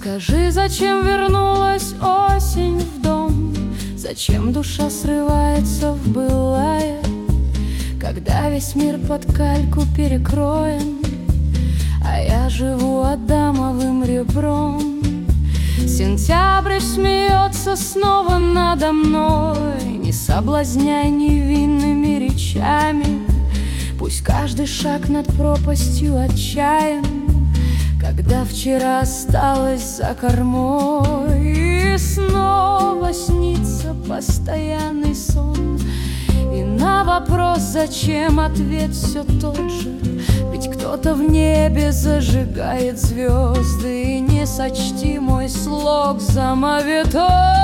Скажи, зачем вернулась осень в дом? Зачем душа срывается в былое, когда весь мир под кальку перекроен, а я живу адамовым ребром? Сентябрь смеется снова надо мной, не соблазняй невинными речами. Пусть каждый шаг над пропастью отчаян, когда вчера осталось за кормой. И снова снится постоянный сон, и на вопрос «зачем?» ответ все тот же. Ведь кто-то в небе зажигает звезды, и не сочти мой слог за моветон.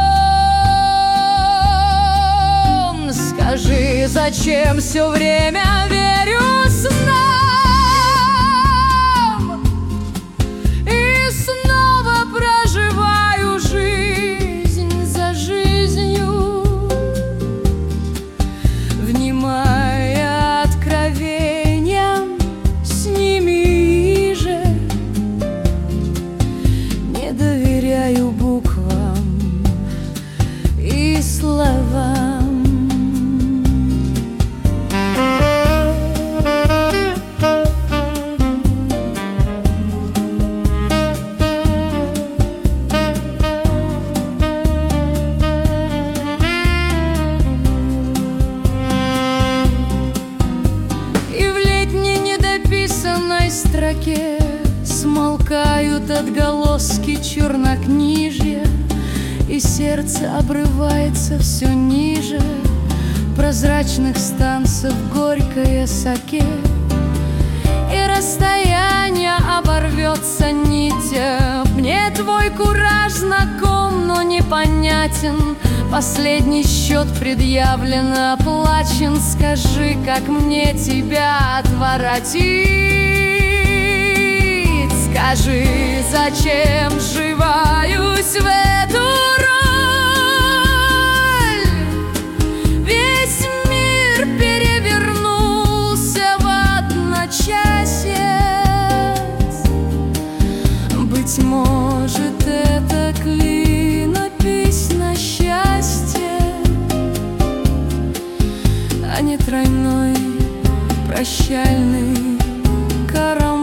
Скажи, зачем все время верю снам и снова проживаю жизнь за жизнью, внимая откровениям с ними же, не доверяю буквам и словам. Смолкают отголоски чернокнижья, и сердце обрывается все ниже прозрачных станцев горькой саке, и расстояние оборвется нитя. Мне твой кураж знаком, но непонятен, последний счет предъявлен, оплачен. Скажи, как мне тебя отворотить? Скажи, зачем вживаюсь в эту роль? Весь мир перевернулся в одночасье. Быть может, это клинопись на счастье, а не тройной прощальный карамболь.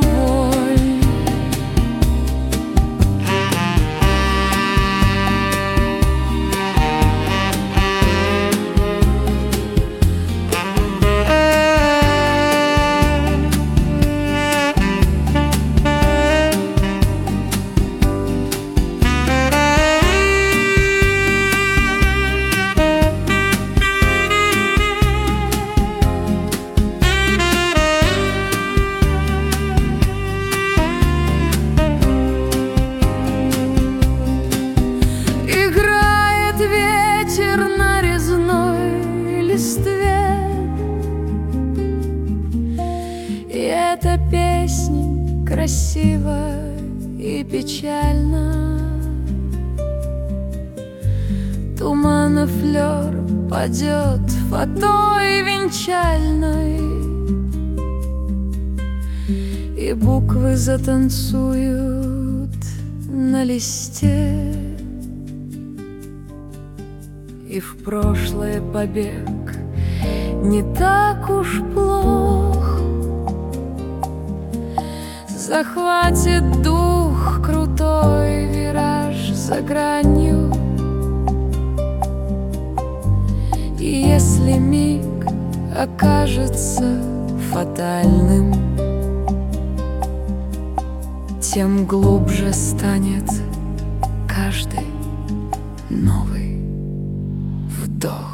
И эта песня красива и печальна. Тумана флёр падет фатой венчальной, и буквы затанцуют на листе. И в прошлое побег не так уж плох, захватит дух крутой вираж за гранью. И если миг окажется фатальным, тем глубже станет каждый новый вдох.